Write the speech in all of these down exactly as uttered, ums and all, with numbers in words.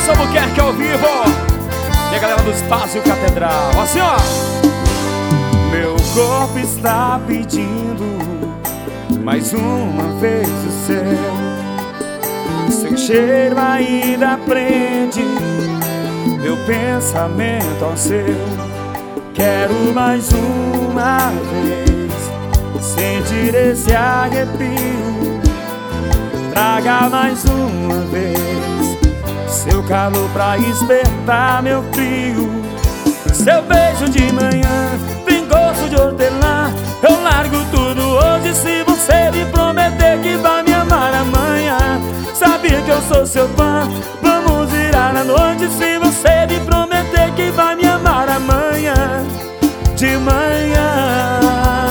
Lourenço Albuquerque ao vivo. E a galera do Espaço Catedral. Assim, ó. Meu corpo está pedindo mais uma vez o seu. Seu cheiro ainda prende meu pensamento ao seu. Quero mais uma vez sentir esse arrepio. Traga mais uma vez seu calor pra despertar meu frio. Seu beijo de manhã tem gosto de hortelã. Eu largo tudo hoje se você me prometer que vai me amar amanhã. Sabia que eu sou seu fã, vamos virar a noite se você me prometer que vai me amar amanhã. De manhã.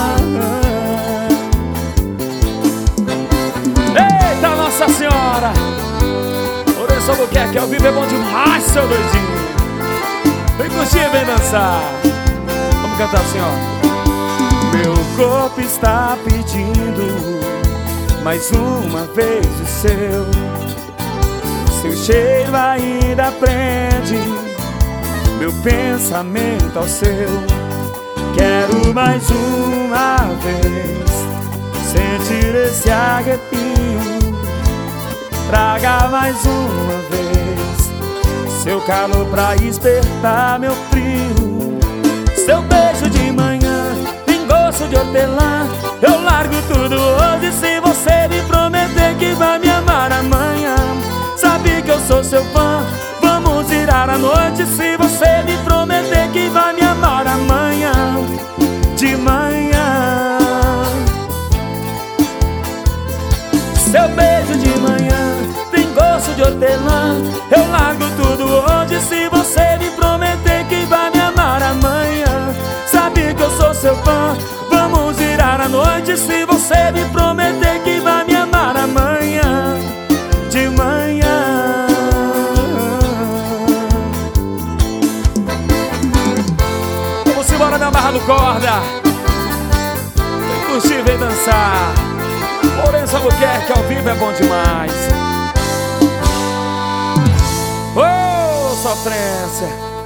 Eita Nossa Senhora! Lourenço Albuquerque ao vivo é bom demais, seu doidinho. Vem curtir, vem dançar. Vamos cantar assim, ó. Meu corpo está pedindo mais uma vez o seu. Seu cheiro ainda prende meu pensamento ao seu. Quero mais uma vez sentir esse arrepio. Traga mais uma vez seu calor pra despertar meu frio. Seu beijo de manhã tem gosto de hortelã. Eu largo tudo hoje se você me prometer que vai me amar amanhã. Sabe que eu sou seu fã, vamos virar a noite se você me prometer que vai me amar amanhã. De manhã. Seu beijo de manhã tem gosto de hortelã. Eu largo tudo hoje se você me prometer que vai me amar amanhã. Sabe que eu sou seu fã, vamos virar a noite se você me prometer que vai me amar amanhã. De manhã. Vamos embora na Barra do Corda. Vem curtir, vem dançar. Lourenço Albuquerque ao vivo é bom demais. Ô, oh, sofrência.